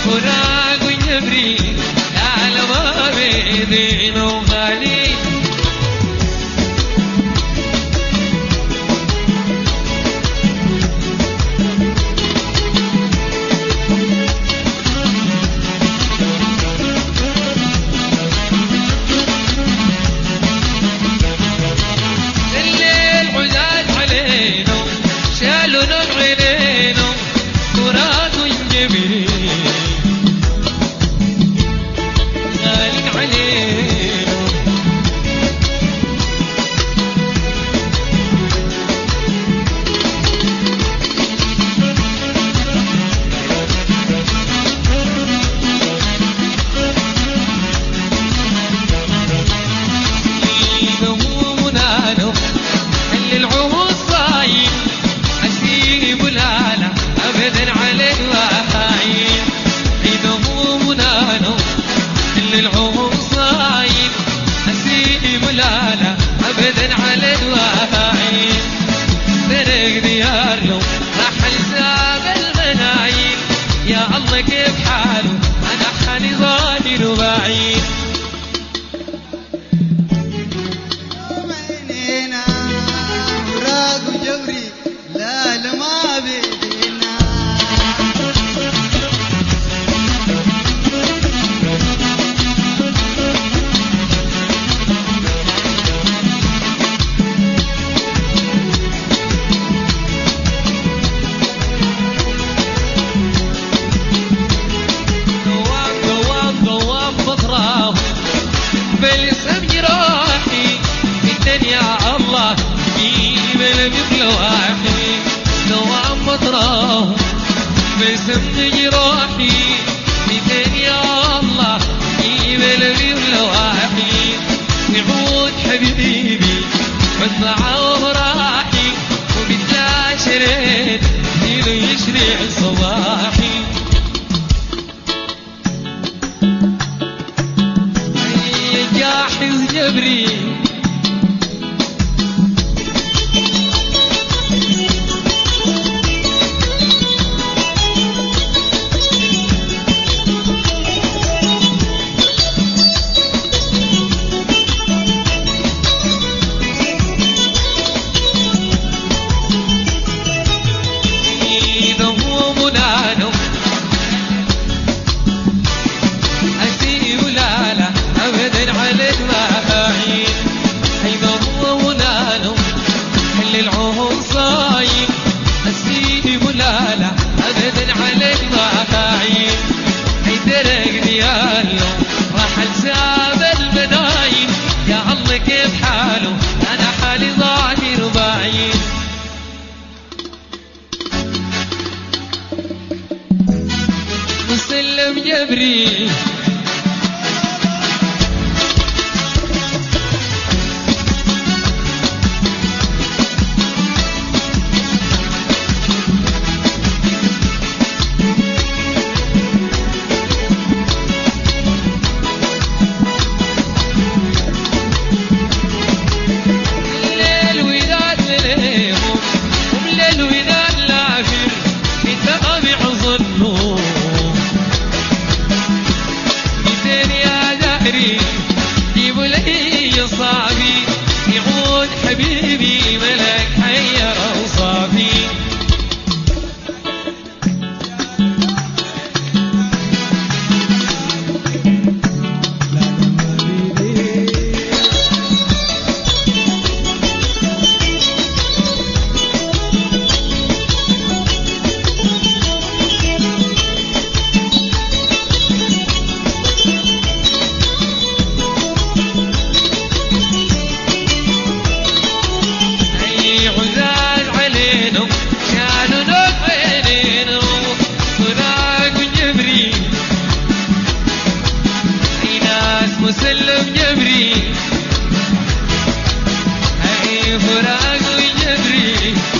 فراق جبريل على بابي دين وغالي كيف حاله أنا حالي ظاهر وبعيد يوم عينينا وراق وجبري لا لما بيدينا بالاسم جراحي الدنيا الله يجيب لواحي دوام مطراه باسم جراحي الدنيا الله يجيب لواحي يعود حبيبي مطلع وراحي وبالله شريت دينه يشرع صباحي جاحظ جبريل كيف حاله أنا حالي ظاهر بعيد مسلم جبريل حبيبي ملك حير أوصافي مسلم جبريل أي فراق جبريل